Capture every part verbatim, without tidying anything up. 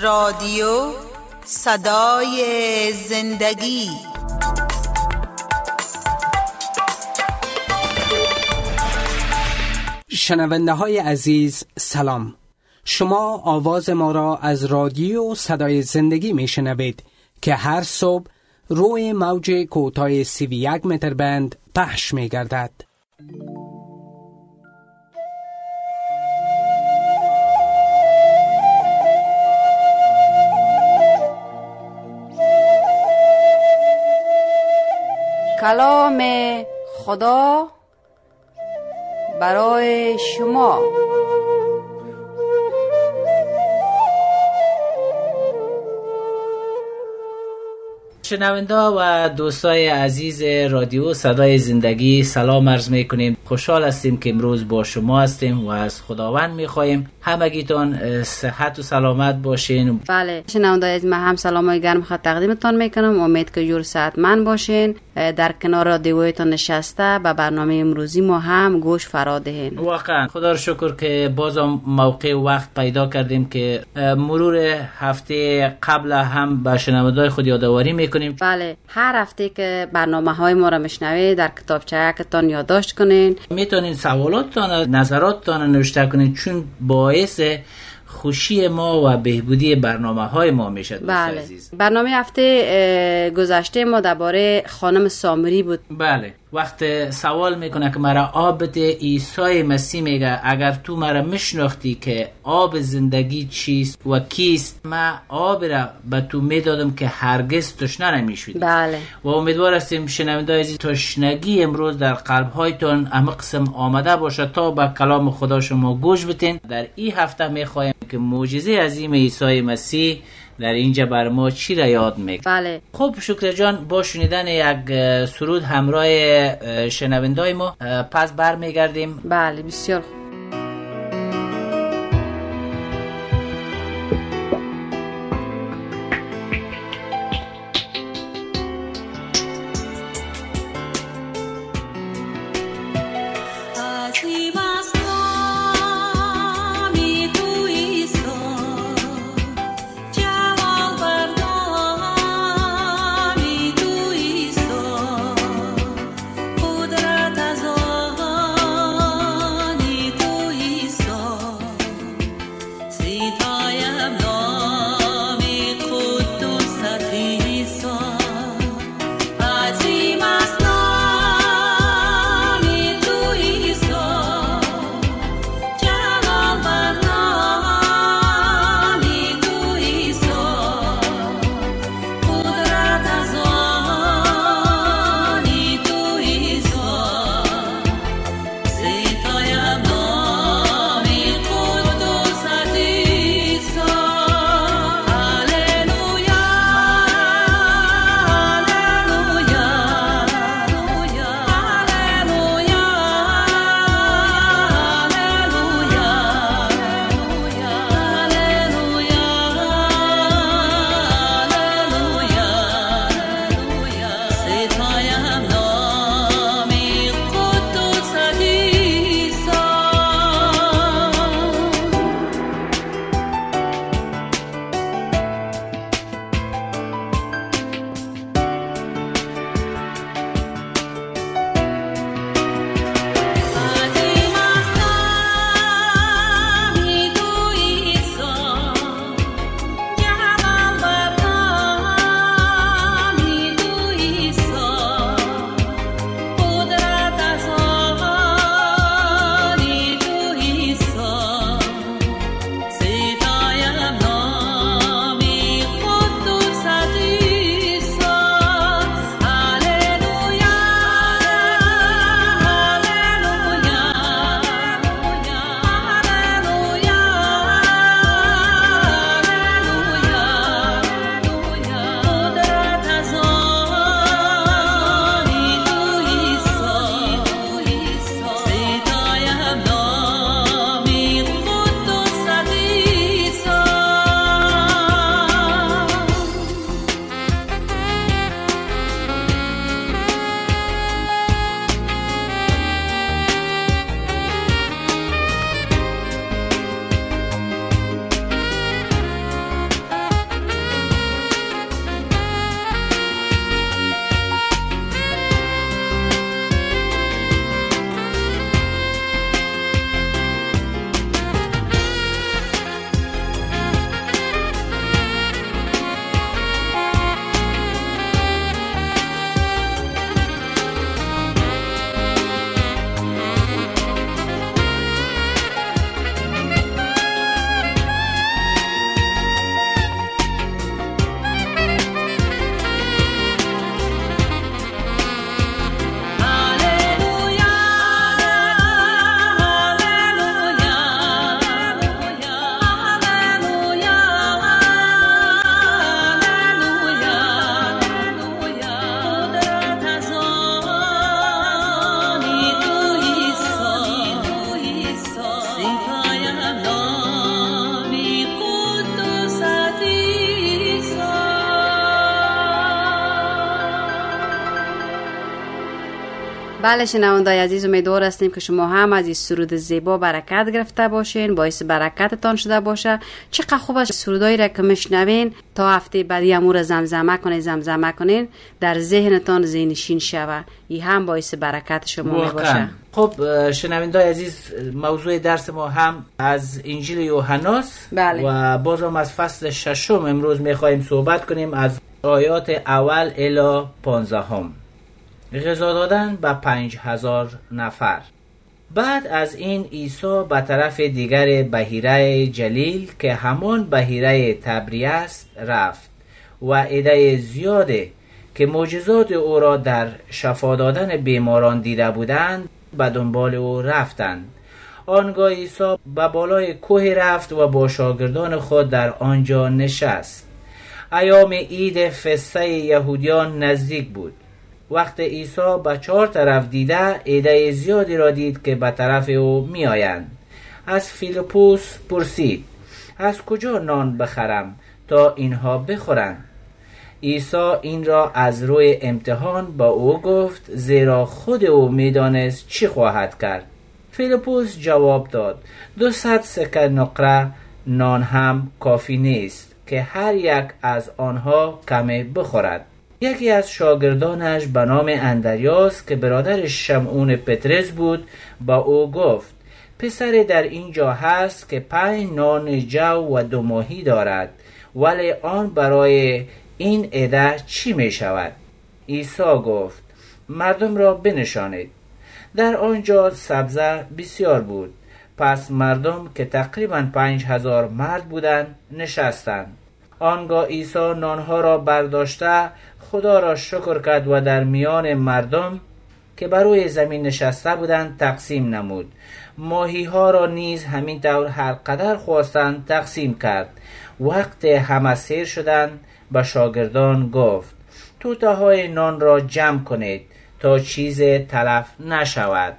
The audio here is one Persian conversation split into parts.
رادیو صدای زندگی. شنونده های عزیز سلام، شما آواز ما را از رادیو صدای زندگی می شنوید که هر صبح روی موج کوتاه سی و یک متر بند پخش می گردد. کلام خدا برای شما. شنونده و دوستای عزیز رادیو صدای زندگی سلام عرض میکنیم. خوشحال هستیم که امروز با شما هستیم و از خداوند میخواهیم همگیتون صحت و سلامت باشین. بله شنونده عزیز، من هم سلامای گرم خود تقدیمتان میکنم. امید که جور صحتمند باشین، در کنار رادیویتون نشسته به برنامه امروزی ما هم گوش فرا دهین. واقعا خدا رو شکر که باز موقع و وقت پیدا کردیم که مرور هفته قبل هم به شنوندگان خود یادآوری میکنیم. بله، هر هفته که برنامه های ما را میشنوید در کتابچه‌تان یادداشت کنین. میتونین سوالاتتان، نظراتتان نوشته کنین، چون باعث خوشی ما و بهبودی برنامه های ما میشه. دوست بله. عزیز، برنامه هفته گذشته ما درباره خانم سامری بود. بله، وقت سوال میکنه که مرا آب بده، عیسی مسیح میگه اگر تو مرا میشناختی که آب زندگی چیست و کیست، من آب را به تو میدادم که هرگز تشنه نمیشودی. بله. و امیدوار هستیم شنونده عزیز تشنگی امروز در قلب هایتون همه قسم آمده باشه تا به کلام خدا شما گوش بتین. در این هفته میخوایم که معجزه عظیم عیسی مسیح در اینجا بر ما چی را یاد میگه. بله. خب شکر جان، با شنیدن یک سرود همراه شنوندای ما پس بر میگردیم. بله بسیار خوب. قدرت از آنی بله شنوندای عزیز، امیدوار هستیم که شما هم از این سرود زیبا برکت گرفته باشین، باعث برکتتان شده باشه. چقدر خوب است سرودایی را که میشنوین تا هفته بعدی امور زمزمه کنین زمزمه کنین در ذهنتان ذهنشین شوه، این هم باعث برکت شما میباشه. خب شنوندای عزیز، موضوع درس ما هم از انجیل یوحناست. بله. و بازم از فصل ششم امروز میخوایم صحبت کنیم، از آیات اول الی پانزدهم. غذا دادن به پنج هزار نفر. بعد از این عیسی به طرف دیگر بحیره جلیل که همان بحیره تبریاس رفت و عده زیاده که معجزات او را در شفا دادن بیماران دیده بودند به دنبال او رفتند. آنگاه عیسی به بالای کوه رفت و با شاگردان خود در آنجا نشست. ایام عید فسح یهودیان نزدیک بود. وقت عیسی به چهار طرف دیده عده زیادی را دید که به طرف او می آیند. از فیلیپوس پرسید: از کجا نان بخرم تا اینها بخورند؟ عیسی این را از روی امتحان با او گفت، زیرا خود او می دانست چی خواهد کرد. فیلیپوس جواب داد: دوصد سکه نقره نان هم کافی نیست که هر یک از آنها کمی بخورد. یکی از شاگردانش به نام اندریاس که برادر شمعون پطرس بود با او گفت: پسر در اینجا هست که پنج نان جو و دو ماهی دارد، ولی آن برای این عده چی می شود؟ عیسی گفت: مردم را بنشانید. در آنجا سبزه بسیار بود. پس مردم که تقریبا پنج هزار مرد بودند نشستند. آنگاه عیسی نانها را برداشته خدا را شکر کرد و در میان مردم که بر روی زمین نشسته بودند تقسیم نمود. ماهی ها را نیز همین طور هر قدر خواستند تقسیم کرد. وقت همه سیر شدند به شاگردان گفت: توته های نان را جمع کنید تا چیز تلف نشود.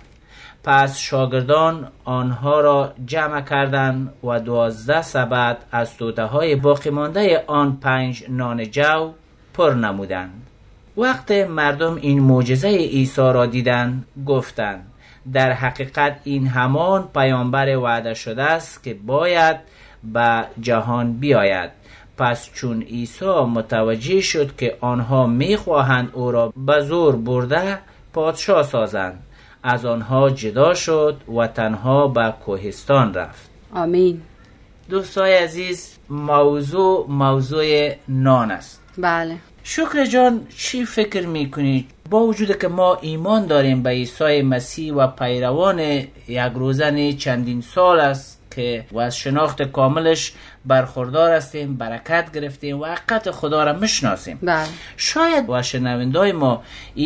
پس شاگردان آنها را جمع کردند و دوازده سبد از توته های باقی مانده آن پنج نان جو پر نمودند. وقت مردم این معجزه عیسی را دیدند گفتند: در حقیقت این همان پیامبر وعده شده است که باید به جهان بیاید. پس چون عیسی متوجه شد که آنها میخواهند او را به زور برده پادشاه سازند، از آنها جدا شد و تنها به کوهستان رفت. آمین. دوستای عزیز، موضوع موضوع نان است. بله. شکر جان، چی فکر میکنی با وجود که ما ایمان داریم به عیسی مسیح و پیروان یک روزن چندین سال است که و از شناخت کاملش برخوردار هستیم، برکت گرفتیم و حقیقت خدا را میشناسیم، بله. شاید و شنوندای ما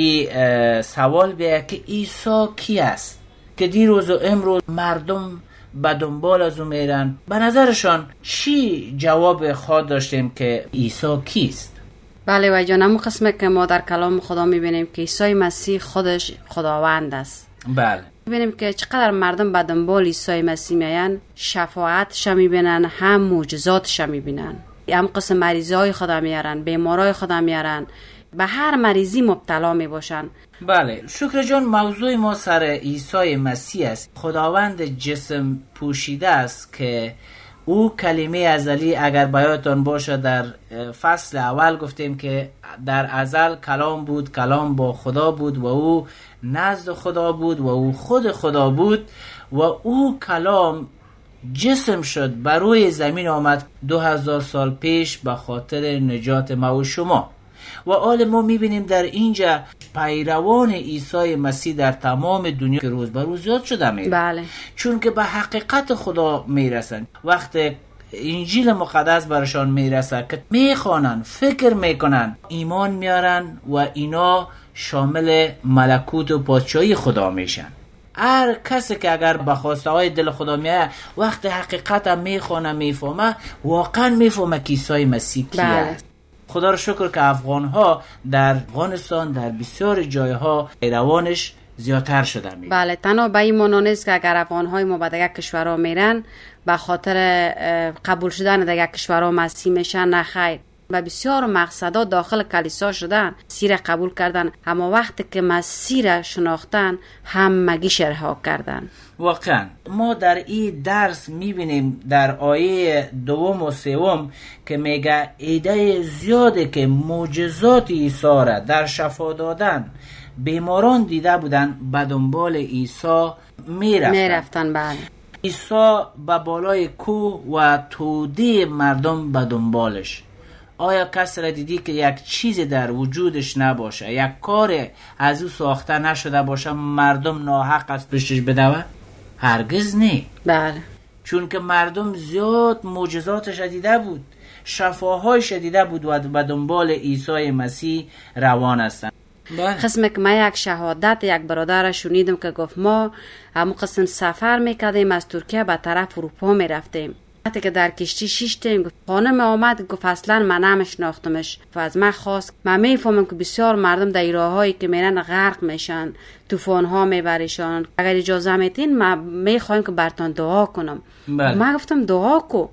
این سوال بیاید که عیسی کی است که دیروز و امروز مردم به دنبال از او میرن؟ به نظرشان چی جواب خواهد داشتیم که عیسی کیست؟ بله و جان، همون قسمه که ما در کلام خدا میبینیم که عیسی مسیح خودش خداوند است. بله. میبینیم که چقدر مردم به دنبال عیسی مسیح میان، شفاعتش میبینن، هم معجزاتش میبینن، هم قسم مریضای خدا میارن، بیمارای خدا میارن، به هر مریضی مبتلا میباشن. بله. شکر جان، موضوع ما سر عیسی مسیح است. خداوند جسم پوشیده است که او کلمه ازلی، اگر بیاتون باشه در فصل اول گفتیم که در ازل کلام بود، کلام با خدا بود و او نزد خدا بود و او خود خدا بود و او کلام جسم شد، بر روی زمین آمد دو هزار سال پیش به خاطر نجات ما و شما. و حال ما میبینیم در اینجا پیروان عیسی مسیح در تمام دنیا که روز به روز زیاد شده میره. بله. چون که به حقیقت خدا میرسن. وقت انجیل مقدس برشان میرسه که میخوانن، فکر میکنن، ایمان میارن و اینا شامل ملکوت و پادشاهی خدا میشن. هر کسی که اگر به خواسته های دل خدا میاد، وقت حقیقت هم میخوانه، میفهمه، واقعا میفهمه که عیسی مسیح کیه. بله. خدا رو شکر که افغان ها در افغانستان در بسیار جایها پیروانش زیادتر شده می. بله. تنها به این معنا نیست که اگر افغان های ما به دیگر کشورها میرن به خاطر قبول شدن دیگر کشورها مسیح میشن، نه خیر. و بسیار مقصدا داخل کلیسا شدن، مسیح قبول کردن، اما وقتی که مسیح شناختن همگیش رها کردن. واقعا ما در این درس میبینیم در آیه دوم و سوم که میگه ایده زیاده که معجزات عیسی را در شفا دادن بیماران دیده بودن، به دنبال عیسی میرفتن میرفتن بله. عیسی به بالای کوه و توده مردم به دنبالش. آیا کس را دیدی که یک چیزی در وجودش نباشه، یک کار از او ساخته نشده باشه، مردم ناحق از پشتش بدوه؟ هرگز نه. بله. چون که مردم زیاد معجزاتش دیده بود، شفاهایش دیده بود و به دنبال عیسی مسیح روان هستند. قسم که من یک شهادت یک برادر شنیدم که گفت ما همون قسم سفر میکردیم از ترکیه به طرف اروپا میرفتیم. وقتی که در کشتی شیشتیم گفت خانم آمد، گفت اصلا من نمیشناختمش و از من خواست من میفهمم که بسیار مردم در راههایی که میرن غرق میشن، طوفان ها میبریشان، اگر اجازه میتین من میخوایم که برتان دعا کنم. من گفتم دعا کو.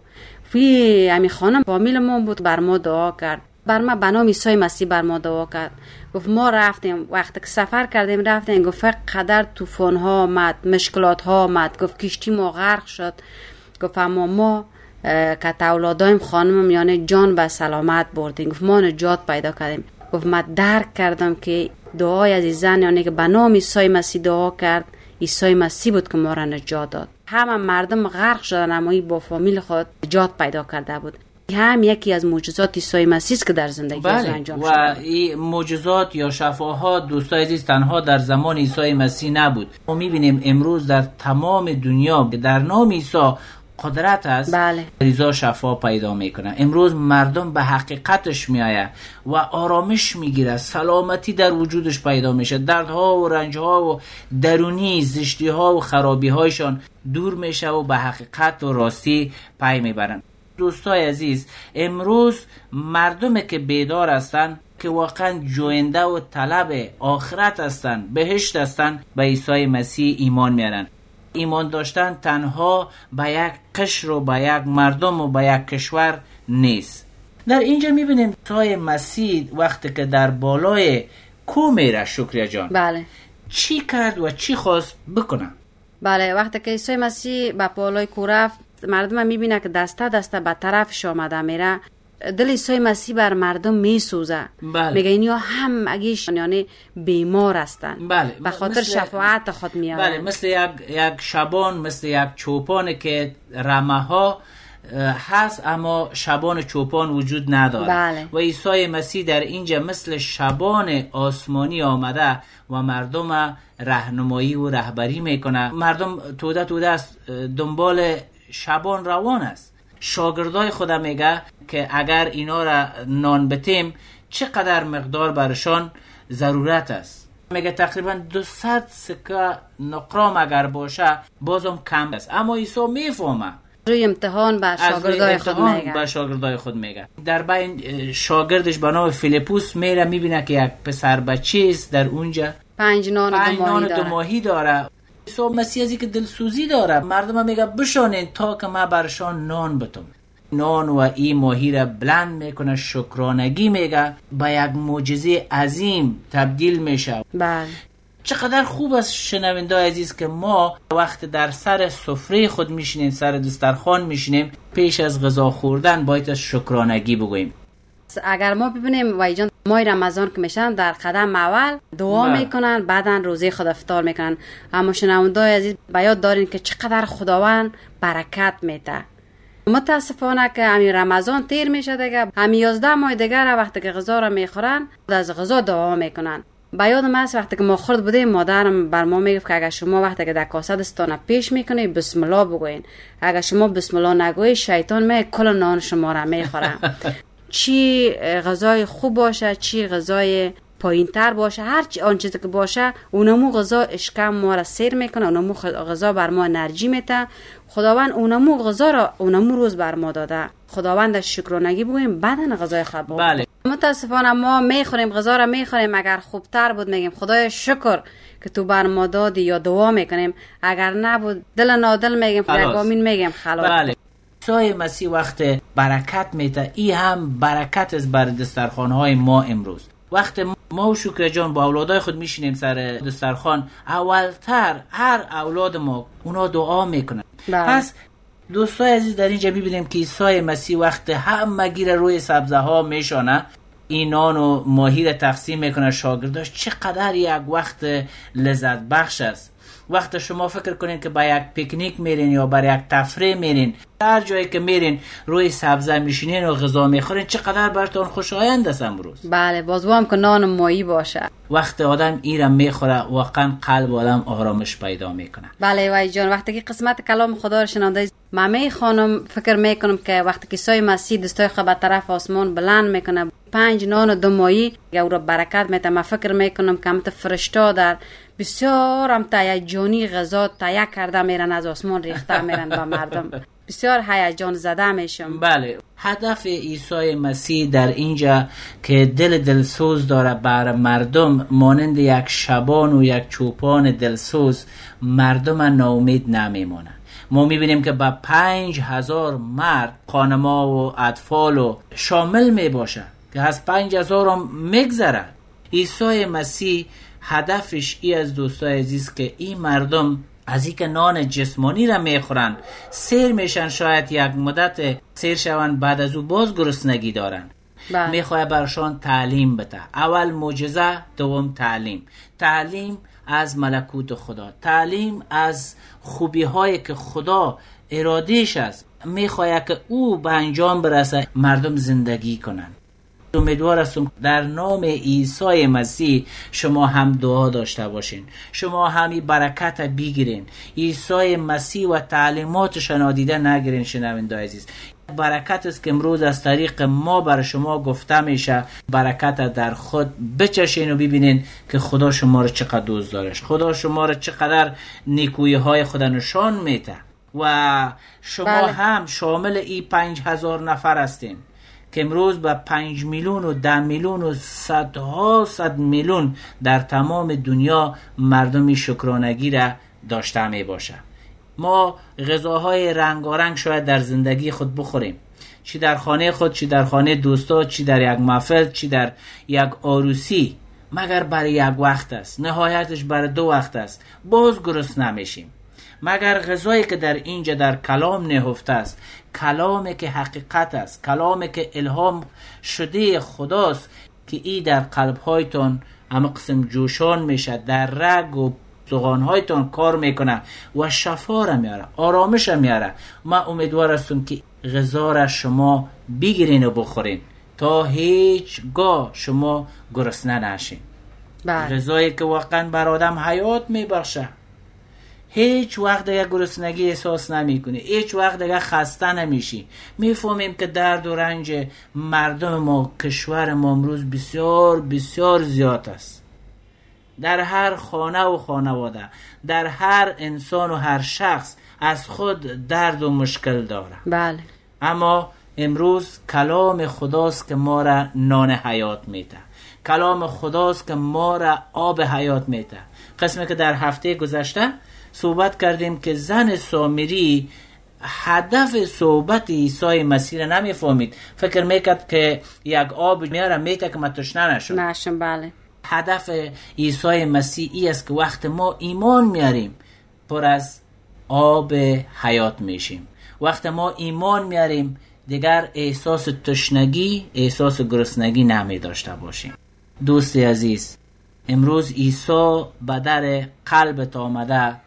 وی امی خانم فامیل ما بود، بر ما دعا کرد، بر ما به نام عیسی مسیح بر ما دعا کرد. گفت ما رفتیم، وقتی که سفر کردیم رفتیم، گفت قدر طوفان ها آمد، مشکلات ها آمد، گفت کشتی ما غرق شد، گفت اما ما که اولادایم خانم یعنی جان به سلامت بردیم، گفت ما نجات پیدا کردیم. گفت من درک کردم که دعای از زن یعنی که به نام عیسی مسیح دعا کرد، عیسی مسیح بود که ما را نجات داد. همه مردم غرق شدن اما این با فامیل خود نجات پیدا کرده بود. هم یکی از معجزات عیسی مسیح است که در زندگی بله. انجام و شد. و این معجزات یا شفاها دوستای عزیز تنها در زمان عیسی مسیح نبود. ما می‌بینیم امروز در تمام دنیا در نام عیسی قدرت است. بله. ریزا شفا پیدا میکنه. امروز مردم به حقیقتش میآیه و آرامش میگیره، سلامتی در وجودش پیدا میشه، دردها و رنجها و درونی زشتیها و خرابیهایشان دور میشه و به حقیقت و راستی پی میبرن. دوستای عزیز، امروز مردمی که بیدار هستن که واقعا جوینده و طلب آخرت هستن، بهشت هستن، به عیسی مسیح ایمان میارن. ایمان داشتن تنها به یک قشر و به یک مردم و به یک کشور نیست. در اینجا میبینیم عیسی مسیح وقتی که در بالای کوه میره، شکریا جان، بله، چی کرد و چی خواست بکنه؟ بله، وقتی که عیسی مسیح به بالای کوه رفت، مردم میبینه که دسته دسته به طرفش آمده میره. دل عیسی مسیح بر مردم میسوزه. بله. میگه اینیا هم اگیش یعنی بیمار هستن. بله. به خاطر شفاعت خود میاد. بله، مثل یک یک شبان، مثل یک چوپان که رمه ها هست اما شبان چوپان وجود نداره. بله. و عیسی مسیح در اینجا مثل شبان آسمانی آمده و مردم راهنمایی و رهبری میکنه. مردم توده توده است دنبال شبان روان است. شاگردای خدا میگه که اگر اینا را نان بتیم چقدر مقدار برشان ضرورت است. میگه تقریبا دویست سکه نقرام اگر باشه بازم کم است. اما عیسی میفهمه، روی امتحان به شاگردای خود میگه. به شاگردای خود میگه. در بین شاگردش به نام فیلیپوس میره، میبینه که یک پسر بچه است در اونجا، پنج نان و پنج دو ماهی دو داره. ماهی داره. عیسی مسیح ازی که دلسوزی داره، مردم میگه بشانین تا که ما برشان نان بتم. نان و این ماهی را بلند میکنه، شکرانگی میگه، به یک معجزه عظیم تبدیل میشه. بله. چقدر خوب است شنونده‌های عزیز که ما وقت در سر سفره خود میشینیم، سر دسترخوان میشینیم، پیش از غذا خوردن باید شکرانگی بگوییم. اگر ما ببینیم وای جان ماه رمضان که میشن در قدم اول دعا بله. میکنن، بعدن روزه خود افطار میکنن. اما شنونده‌های عزیز به یاد دارین که چقدر خداوند برکت میده. متاسفانه که همین رمضان تیر میشه دیگه، همین یازده ماه دیگر وقتی که غذا را میخورن از غذا دعا میکنن. به یادم هست وقتی که ما خورد بودیم مادرم بر ما میگفت که اگر شما وقتی که در کاسه دستانه پیش میکنی بسم الله بگوین، اگر شما بسم الله نگویی شیطان می کل نان شما را میخوره. چی غذای خوب باشه، چی غذای پایین تر باشه، هر چی آن چیزی که باشه اونمو غذا اشکم ما را سیر میکنه، اونمو غذا بر ما انرژی میده. خداوند اونمو غذا را اونمو روز بر ما داده. خداوند شکرانگی بگویم بعدن غذای خوب. بله. متاسفانه ما میخوریم غذا را میخوریم، اگر خوبتر بود میگیم خدای شکر که تو بر ما دادی یا دعا میکنیم، اگر نبود دل نادل میگیم، آمین میگیم خلاص. بله. عیسی مسیح وقت برکت میده، ای هم برکت از بر دسترخوان‌های ما امروز. وقت ما و شکر جان با اولادای خود میشینیم سر دسترخوان، اولتر هر اولاد ما اونا دعا میکنن. پس دوستای عزیز در اینجا میبینیم که عیسی مسیح وقت همه گیر روی سبزه ها میشانه، این نان و ماهی را تقسیم میکنه شاگرداش، چقدر یک وقت لذت بخش است. وقت شما فکر کنین که با یک پیکنیک میرین یا برای یک تفریح میرین، هر جایی که میرین روی سبزه میشینین و غذا میخورین، چقدر براتون خوشایند است امروز. بله، باز هم که نان و ماهی باشه. وقت آدم ایرم میخوره واقعا قلب آدم آرامش پیدا میکنه. بله وای جان، وقتی که قسمت کلام خدا رو شنونده مامی خانم فکر میکنم که وقتی که عیسی مسیح دستای خود به طرف آسمان بلند میکنه، پنج نان و دو ماهی او رو برکت میده، من فکر میکنم که همت فرشتا در بسیار هم هیجانی غذا تهیه کرده میرن، از آسمان ریخته میرن به مردم، بسیار هیجان زده میشم. بله، هدف عیسی مسیح در اینجا که دل دلسوز داره بر مردم، مانند یک شبان و یک چوپان دلسوز مردم ناامید نمیمونه. ما میبینیم که با پنج هزار مرد خانما و اطفال و شامل میباشه که از پنج هزار هم میگذره. عیسی مسیح هدفش ای از دوستای عزیز که این مردم از این که نان جسمانی را میخورن سیر میشن، شاید یک مدت سیر شون، بعد از او باز گرسنگی دارن. میخواه برشان تعلیم بده، اول معجزه، دوم تعلیم. تعلیم از ملکوت خدا، تعلیم از خوبی هایی که خدا ارادهش است، میخواه که او به انجام برسه، مردم زندگی کنن. امیدوار هستم در نام عیسی مسیح شما هم دعا داشته باشین، شما همی برکت بگیرین. عیسی مسیح و تعلیماتش نادیده نگیرین. شنونده عزیز، برکت است که امروز از طریق ما بر شما گفته میشه، برکت در خود بچشین و ببینین که خدا شما را چقدر دوست داره، خدا شما را چقدر نیکویی های خدا نشان میده. و شما بله. هم شامل ای پنج هزار نفر هستین که امروز با پنج میلیون و ده میلیون و صدها صد میلیون در تمام دنیا مردمی شکرانگی را داشته می باشه. ما غذاهای رنگارنگ شاید در زندگی خود بخوریم، چی در خانه خود، چی در خانه دوستا، چی در یک محفل، چی در یک عروسی، مگر برای یک وقت است، نهایتش برای دو وقت است، باز گرسنه نمیشیم. مگر غذایی که در اینجا در کلام نهفته است، کلامی که حقیقت است، کلامی که الهام شده خداست، که ای در قلب‌هایتون اما قسم جوشان میشه، در رگ و زغان‌هایتون کار میکنه و شفا را میاره، آرامش را میاره. من امیدوار هستم که غذا را شما بگیرین و بخورین تا هیچ گاه شما گرسنه نشین. غذایی که واقعا بر آدم حیات میبخشه، هیچ وقت دیگه گرسنگی احساس نمی کنی، هیچ وقت دیگه خسته نمیشی. میفهمیم که درد و رنج مردم ما، کشور ما امروز بسیار بسیار زیاد است. در هر خانه و خانواده، در هر انسان و هر شخص از خود درد و مشکل داره. بله. اما امروز کلام خداست که ما را نان حیات میده، کلام خداست که ما را آب حیات میده. قسمی که در هفته گذشته صحبت کردیم که زن سامری هدف صحبت عیسی مسیح را نمیفهمید، فکر میکرد که یک آب میاره میته که من تشنه نشم. نشم. بله. هدف عیسی مسیح ای است که وقت ما ایمان میاریم پر از آب حیات میشیم. وقت ما ایمان میاریم دیگر احساس تشنگی، احساس گرسنگی نمی داشته باشیم. دوست عزیز، امروز عیسی به در قلبت آمده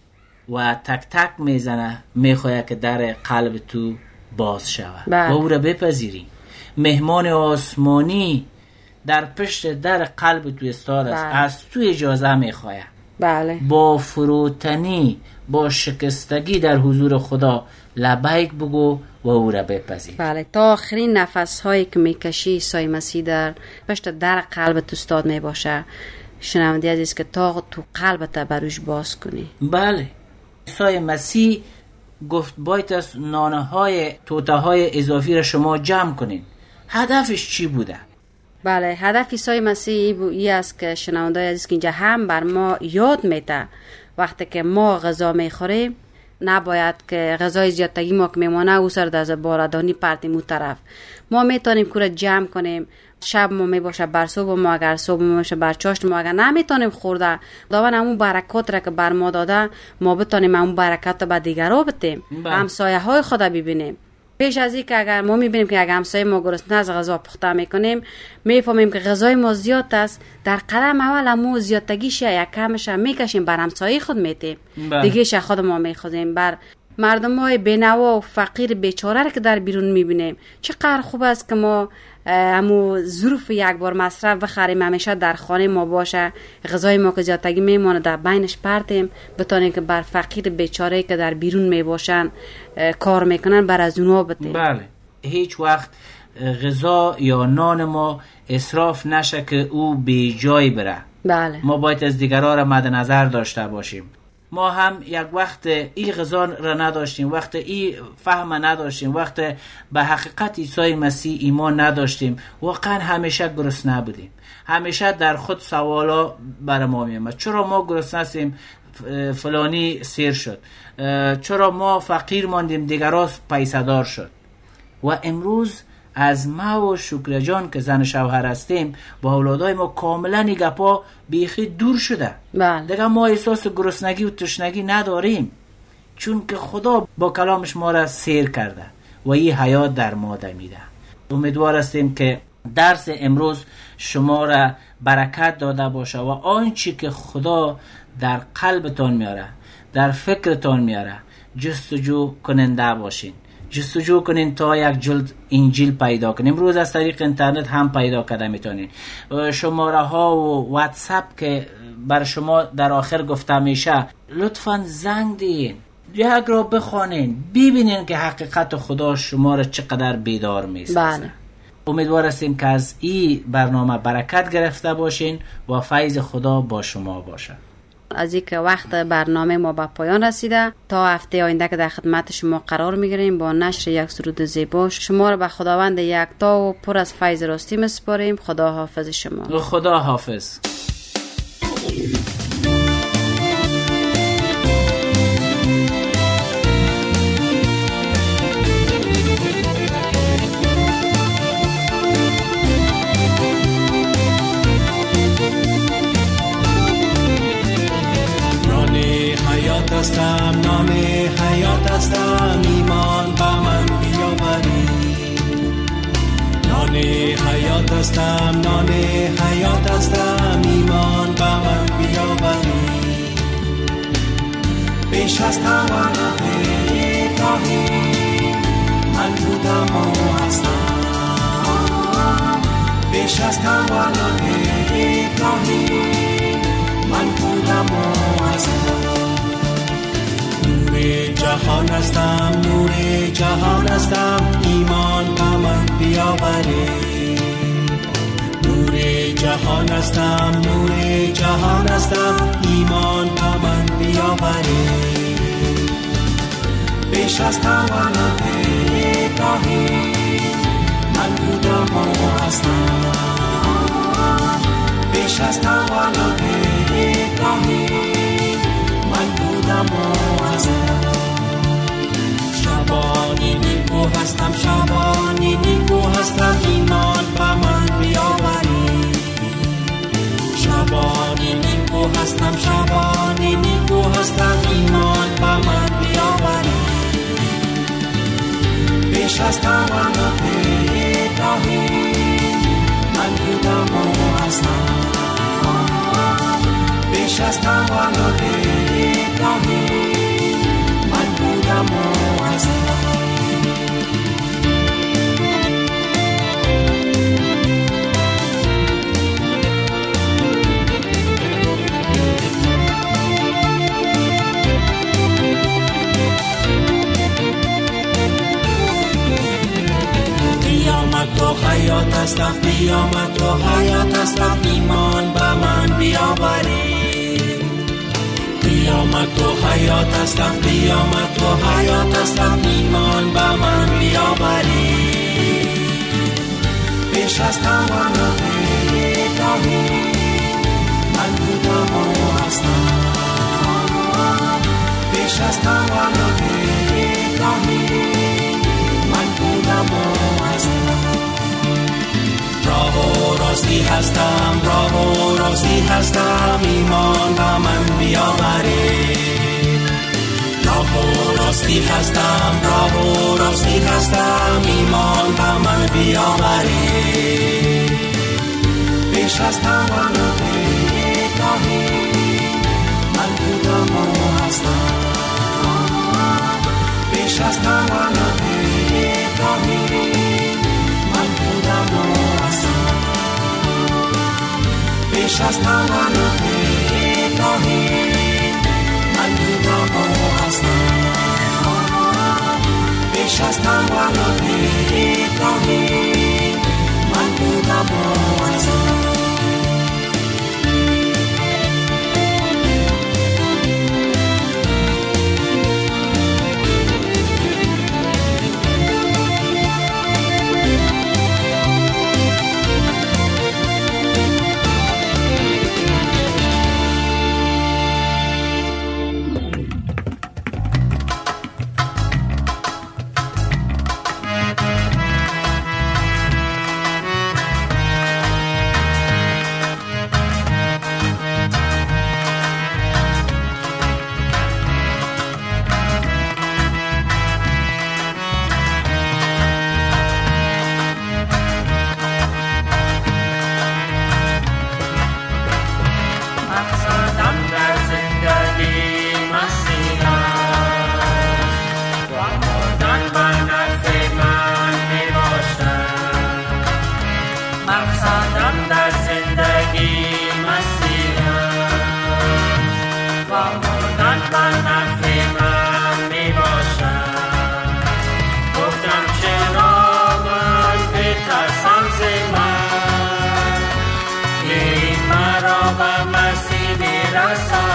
و تک تک میزنه، میخواه که در قلب تو باز شود و او را بپذیری. مهمان آسمانی در پشت در قلب تو استاد است. بله. از تو اجازه میخواه. بله. با فروتنی، با شکستگی در حضور خدا لبیک بگو و او را بپذیر. بله. تا آخرین نفس هایی که میکشی عیسی مسیح در پشت در قلب تو استاد میباشه. شنونده عزیز که تا تو قلبت بروش باز کنی. بله. عیسی مسیح گفت باید از نانهای توته های اضافی را شما جمع کنین. هدفش چی بوده؟ بله، هدف عیسی مسیح ای است که شنونده عزیز که اینجا هم بر ما یاد میده وقتی که ما غذا میخوریم نباید که غذای زیادتگی ما که میمانه او سر در بارادانی پرتیم او طرف. ما میتونیم کور جمع کنیم. شب ما می باشه بر صبح ما، اگر صبح ما باشه بر چاشت ما، اگر نمیتونیم خورده خداوند همون برکات را که بر ما داده ما بتونیم همون برکات رو به دیگران بدیم، همسایه های خود ببینیم. پیش از این که اگر ما میبینیم که اگر همسایه ما گرسنه از غذا پخته میکنیم، میفهمیم که غذای ما زیاد است، در قدم اول ما زیادتگیش یک کمش میکشیم بر همسایه خود میتیم، دیگه ش خود ما میخوریم. بر مردم های بینوا و فقیر بیچاره که در بیرون میبینیم چقدر خوب است که ما همو ظروف یک بار مصرف بخریم، همیشه در خانه ما باشه، غذای ما که زیادتگی میمونه در بینش پرتیم، بتونیم که بر فقیر بیچاره که در بیرون میباشن کار میکنن بر از اونها بدیم. بله، هیچ وقت غذا یا نان ما اسراف نشه که او بی جای بره. بله، ما باید از دیگران را مد نظر داشته باشیم. ما هم یک وقت این غذا را نداشتیم، وقت این فهم نداشتیم، وقت به حقیقت عیسی مسیح ایمان نداشتیم، واقعا همیشه گرسنه بودیم، همیشه در خود سوالا بر ما میامد. چرا ما گرسنه هستیم؟ فلانی سیر شد. چرا ما فقیر ماندیم؟ دیگران پیسه‌دار شد. و امروز از ما و شکر جان که زن شوهر هستیم با اولادای ما کاملا این گپا بیخی دور شده. بله. دیگه ما احساس گرسنگی و تشنگی نداریم، چون که خدا با کلامش ما را سیر کرده و این حیات در ما دمیده. امیدوار هستیم که درس امروز شما را برکت داده باشه و آنچه که خدا در قلبتان میاره، در فکرتان میاره، جستجو کننده باشین. جستجو کنین تا یک جلد انجیل پیدا کنین. امروز از طریق اینترنت هم پیدا کرده میتونین. شماره ها و واتساپ که بر شما در آخر گفته میشه لطفاً زنگ دین، یک را بخوانین، ببینین که حقیقت خدا شما را چقدر بیدار میسازه. بله. امیدوار هستیم که از این برنامه برکت گرفته باشین و فیض خدا با شما باشه. از اینکه وقت برنامه ما به پایان رسیده، تا هفته آینده که در خدمت شما قرار میگیریم با نشر یک سرود زیبا. شما را به خداوند یکتا و پر از فیض راستی میسپاریم. خدا حافظ شما. خدا حافظ. هستم نام حیات هستم، ایمان با من بیاوری. نام حیات هستم، نام حیات هستم، ایمان با من بیاوری. بیش از توانای الهی من بودم و هستم، بیش از توانای الهی من بودم و هستم. جهان هستم، نور جهان هستم، ایمان با من بیاوری. نور جهان هستم، نور جهان هستم، ایمان با من بیاوری. بیش از توانای الهی من بودم و هستم، بیش از توانای الهی من بودم و هستم. شبانی نیکو هستم، شبانی نیکو هستم، ایمان با من بیاوری. شبانی نیکو هستم، شبانی نیکو هستم، ایمان با من بیاوری. بیش از توانای الهی من بودم و هستم، بیش از توانای الهی من بودم و هستم. قیامت و حیات هستم، قیامت و حیات هستم، ایمان با من بیاوری. قیامت و حیات هستم، قیامت و حیات هستم، ایمان با من بیاوری. بیش از توانای الهی من بودم و هستم، بیش از توانای هستم ایمان با من بیاورید. راه و راستی هستم، راه و راستی هستم ایمان با من بیاورید. بیش از توانم الهی من بودم و هستم، بیش از توانم الهی من بودم و هستم، بیش از توانم الهی من بودم و هستم، بیش از توانم الهی من بودم و هستم. Rasa